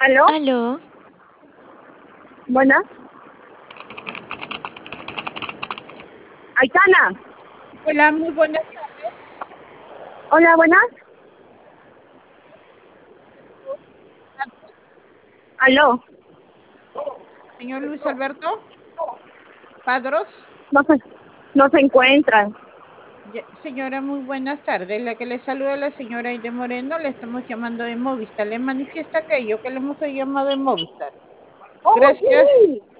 ¿Aló? Aló, ¿Buenas? Aitana. Hola, muy buenas tardes. Hola, buenas. ¿Aló? Señor Luis Alberto Padros. No se, no se encuentran. Señora, muy buenas tardes. La que le saluda es la señora Aide Moreno. Le estamos llamando de Movistar. Le manifiesta aquello que le hemos llamado de Movistar. ¡Oh, Gracias. sí!